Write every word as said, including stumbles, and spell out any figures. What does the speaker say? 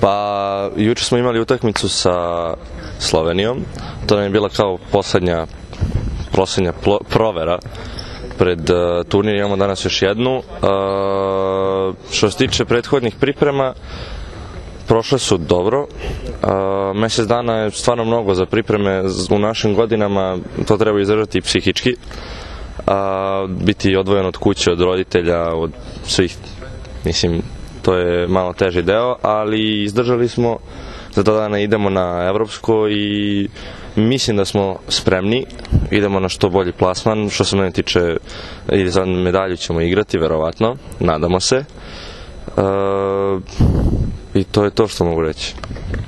Pa, juče smo imali utakmicu sa Slovenijom. To nam je bila kao poslednja, poslednja provera pred uh, turnir. Imamo danas još jednu. Uh, što se tiče prethodnih priprema, prošle su dobro. Uh, mesec dana je stvarno mnogo za pripreme. U našim godinama to treba izdržati i psihički. Uh, biti odvojen od kuće, od roditelja, od svih, mislim, to je malo teži deo, ali izdržali smo. Za dva dana idemo na evropsko i mislim da smo spremni, idemo na što bolji plasman. Što se mene tiče, i za medalju ćemo igrati, verovatno, nadamo se. E, I to je to što mogu reći.